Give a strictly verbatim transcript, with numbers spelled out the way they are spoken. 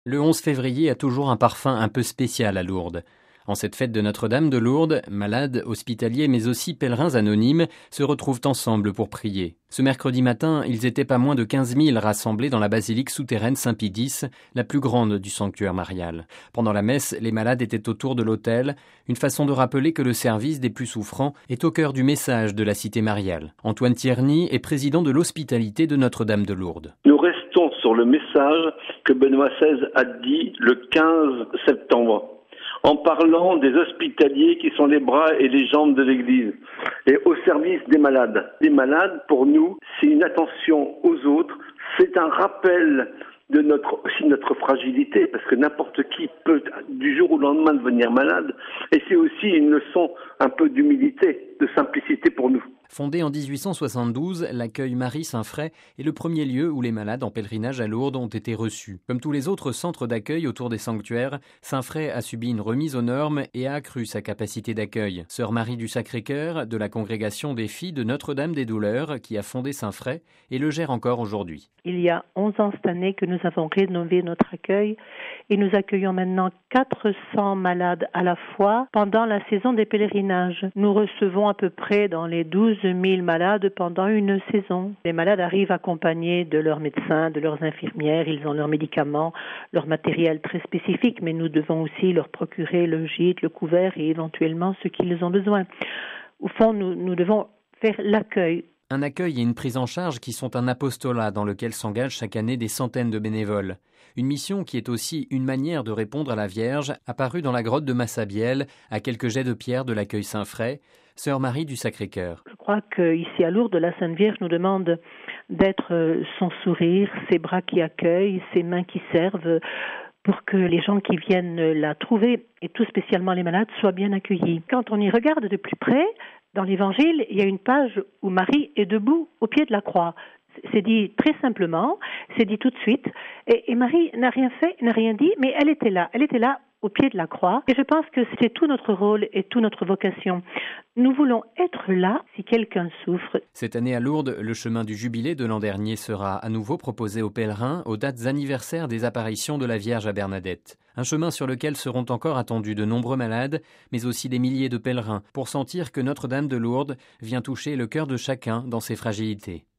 Le onze février a toujours un parfum un peu spécial à Lourdes. En cette fête de Notre-Dame de Lourdes, malades, hospitaliers mais aussi pèlerins anonymes se retrouvent ensemble pour prier. Ce mercredi matin, ils étaient pas moins de quinze mille rassemblés dans la basilique souterraine Saint-Pie-X, la plus grande du sanctuaire marial. Pendant la messe, les malades étaient autour de l'autel, une façon de rappeler que le service des plus souffrants est au cœur du message de la cité mariale. Antoine Tierney est président de l'hospitalité de Notre-Dame de Lourdes. Nous restons sur le message que Benoît seize a dit le quinze septembre, en parlant des hospitaliers qui sont les bras et les jambes de l'Église, et au service des malades. Les malades, pour nous, c'est une attention aux autres, c'est un rappel de notre, aussi notre fragilité, parce que n'importe qui peut du jour au lendemain devenir malade, et c'est aussi une leçon un peu d'humilité, de simplicité pour nous. Fondé en dix-huit cent soixante-douze, l'accueil Marie-Saint-Fray est le premier lieu où les malades en pèlerinage à Lourdes ont été reçus. Comme tous les autres centres d'accueil autour des sanctuaires, Saint-Fray a subi une remise aux normes et a accru sa capacité d'accueil. Sœur Marie du Sacré-Cœur, de la congrégation des filles de Notre-Dame des Douleurs, qui a fondé Saint-Fray et le gère encore aujourd'hui. Il y a onze ans cette année que nous avons rénové notre accueil et nous accueillons maintenant quatre cents malades à la fois pendant la saison des pèlerinages. Nous recevons à peu près dans les douze mille malades pendant une saison. Les malades arrivent accompagnés de leurs médecins, de leurs infirmières, ils ont leurs médicaments, leur matériel très spécifique, mais nous devons aussi leur procurer le gîte, le couvert et éventuellement ce qu'ils ont besoin. Au fond, nous, nous devons faire l'accueil. Un accueil et une prise en charge qui sont un apostolat dans lequel s'engagent chaque année des centaines de bénévoles. Une mission qui est aussi une manière de répondre à la Vierge, apparue dans la grotte de Massabielle, à quelques jets de pierre de l'accueil Saint-Fray, Sœur Marie du Sacré-Cœur. Je crois qu'ici à Lourdes, la Sainte Vierge nous demande d'être son sourire, ses bras qui accueillent, ses mains qui servent, pour que les gens qui viennent la trouver, et tout spécialement les malades, soient bien accueillis. Quand on y regarde de plus près, dans l'Évangile, il y a une page où Marie est debout au pied de la croix. C'est dit très simplement, c'est dit tout de suite. Et, et Marie n'a rien fait, n'a rien dit, mais elle était là. Elle était là au pied de la croix. Et je pense que c'est tout notre rôle et toute notre vocation. Nous voulons être là si quelqu'un souffre. Cette année à Lourdes, le chemin du Jubilé de l'an dernier sera à nouveau proposé aux pèlerins aux dates anniversaires des apparitions de la Vierge à Bernadette. Un chemin sur lequel seront encore attendus de nombreux malades, mais aussi des milliers de pèlerins, pour sentir que Notre-Dame de Lourdes vient toucher le cœur de chacun dans ses fragilités.